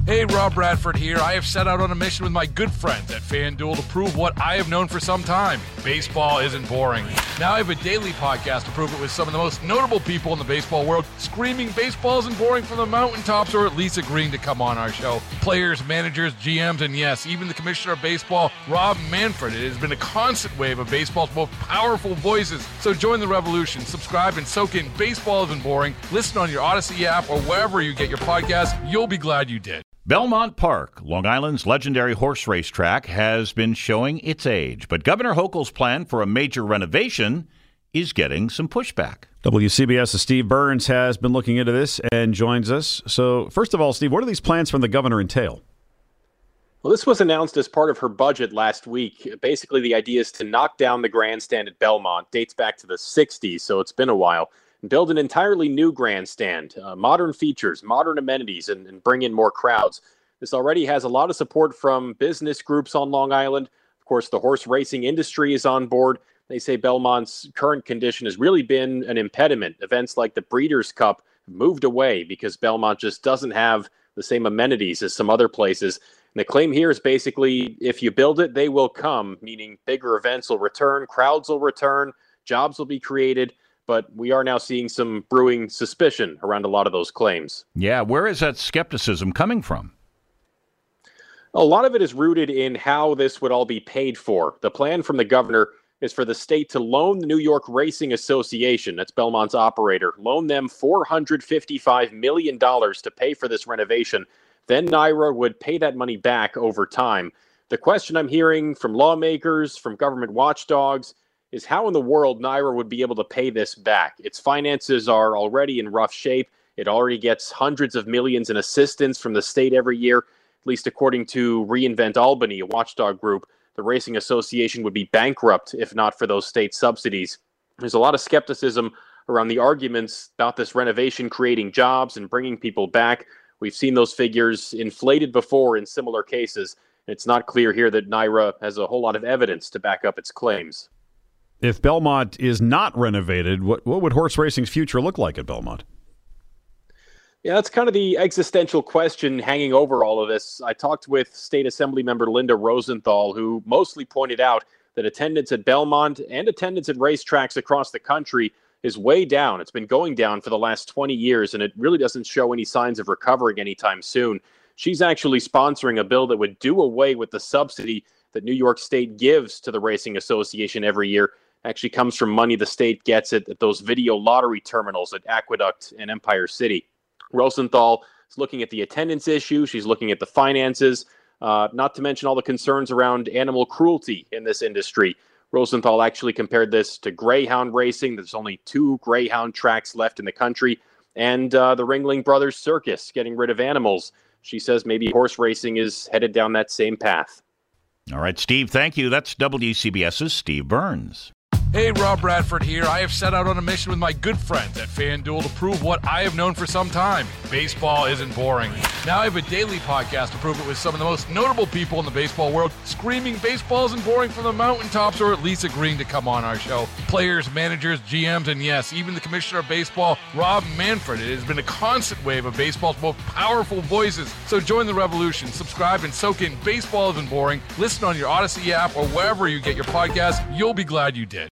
Hey, Rob Bradford here. I have set out on a mission with my good friends at FanDuel to prove what I have known for some time. Baseball isn't boring. Now I have a daily podcast to prove it with some of the most notable people in the baseball world, screaming baseball isn't boring from the mountaintops, or at least agreeing to come on our show. Players, managers, GMs, and yes, even the commissioner of baseball, Rob Manfred. It has been a constant wave of baseball's most powerful voices. So join the revolution. Subscribe and soak in Baseball Isn't Boring. Listen on your Odyssey app or wherever you get your podcasts. You'll be glad you did. Belmont Park, Long Island's legendary horse race track, has been showing its age, but Governor Hochul's plan for a major renovation is getting some pushback. WCBS's Steve Burns has been looking into this and joins us. So, first of all, Steve, what do these plans from the governor entail? Well, this was announced as part of her budget last week. Basically, the idea is to knock down the grandstand at Belmont. Dates back to the 60s, so it's been a while. Build an entirely new grandstand, modern features, modern amenities, and bring in more crowds. This already has a lot of support from business groups on Long Island. Of course, the horse racing industry is on board. They say Belmont's current condition has really been an impediment. Events like the Breeders' Cup have moved away because Belmont just doesn't have the same amenities as some other places. And the claim here is basically, if you build it, they will come, meaning bigger events will return, crowds will return, jobs will be created. But we are now seeing some brewing suspicion around a lot of those claims. Yeah, where is that skepticism coming from? A lot of it is rooted in how this would all be paid for. The plan from the governor is for the state to loan the New York Racing Association, that's Belmont's operator, loan them $455 million to pay for this renovation. Then NYRA would pay that money back over time. The question I'm hearing from lawmakers, from government watchdogs, is how in the world NYRA would be able to pay this back. Its finances are already in rough shape. It already gets hundreds of millions in assistance from the state every year. At least according to Reinvent Albany, a watchdog group, the Racing Association would be bankrupt if not for those state subsidies. There's a lot of skepticism around the arguments about this renovation creating jobs and bringing people back. We've seen those figures inflated before in similar cases. It's not clear here that NYRA has a whole lot of evidence to back up its claims. If Belmont is not renovated, what would horse racing's future look like at Belmont? Yeah, that's kind of the existential question hanging over all of this. I talked with State Assembly member Linda Rosenthal, who mostly pointed out that attendance at Belmont and attendance at racetracks across the country is way down. It's been going down for the last 20 years, and it really doesn't show any signs of recovering anytime soon. She's actually sponsoring a bill that would do away with the subsidy that New York State gives to the Racing Association every year. Actually comes from money the state gets at those video lottery terminals at Aqueduct and Empire City. Rosenthal is looking at the attendance issue. She's looking at the finances, not to mention all the concerns around animal cruelty in this industry. Rosenthal actually compared this to greyhound racing. There's only 2 greyhound tracks left in the country, and the Ringling Brothers Circus getting rid of animals. She says maybe horse racing is headed down that same path. All right, Steve, thank you. That's WCBS's Steve Burns. Hey, Rob Bradford here. I have set out on a mission with my good friends at FanDuel to prove what I have known for some time. Baseball isn't boring. Now I have a daily podcast to prove it with some of the most notable people in the baseball world, screaming baseball isn't boring from the mountaintops, or at least agreeing to come on our show. Players, managers, GMs, and yes, even the commissioner of baseball, Rob Manfred. It has been a constant wave of baseball's most powerful voices. So join the revolution. Subscribe and soak in Baseball Isn't Boring. Listen on your Odyssey app or wherever you get your podcasts. You'll be glad you did.